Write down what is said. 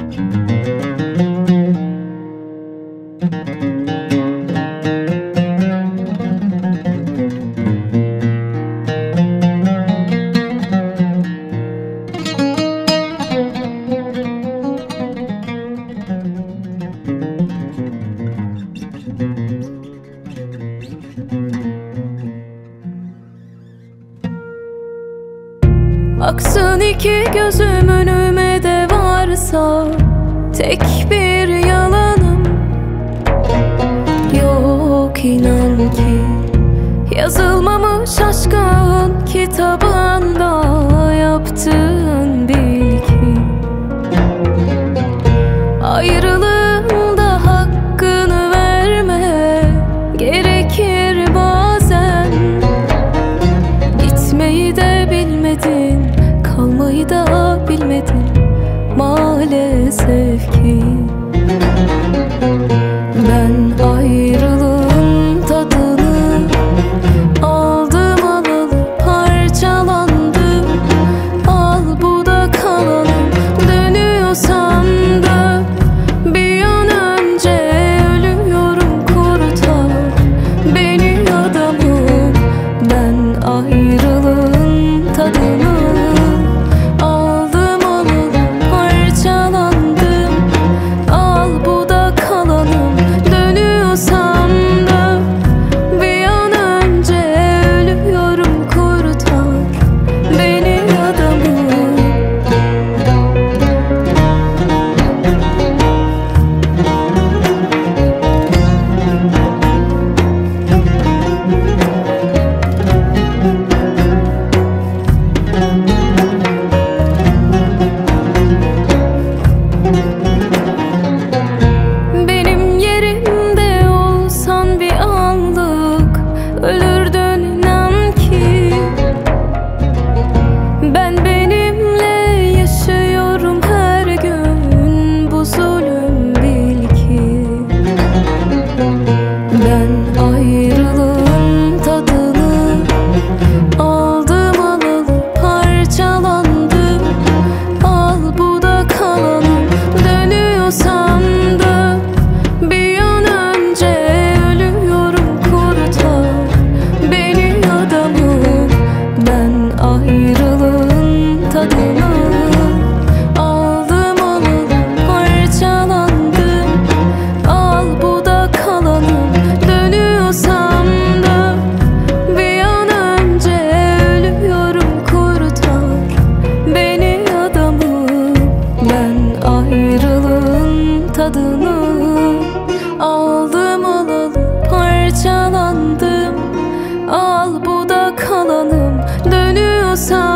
Aksın iki gözüm önüme de varsa tek bir yalanım yok, inan ki yazılmamış aşkın kitabında yaptığın bil ki ayrılığında hakkını verme gerekir bazen. Gitmeyi de bilmedin, kalmayı da bilmedin maalesef ki. Ben ayrılığın tadını aldım alalı parçalandım. Al bu da kalalım dönüyorsan da bir an önce ölüyorum, kurtar beni adamım. Ben ayrılığın tadını aldım alalı parçalandım. Al bu da kalalım dönüyorsam da bir an önce ölüyorum, kurtar beni adamım. Benim yerimde olsan bir anlık ölürdün, inan ki. Ben benimle yaşıyorum her gün, bu zulüm bil ki. Ben ayrılığın tadını aldım alalı parçalandım. Al bu da kalalım dönüyorsam da bir an önce ölüyorum, kurtar beni adamım. Ben ayrılığın tadını aldım alalı parçalandım. Al bu da kalalım dönüyorsam da bir an önce ölüyorum, kurtar beni adamım. Ben ayrılığın tadını aldım alalı parçalandım. Al bu da kalalım dönüyorsam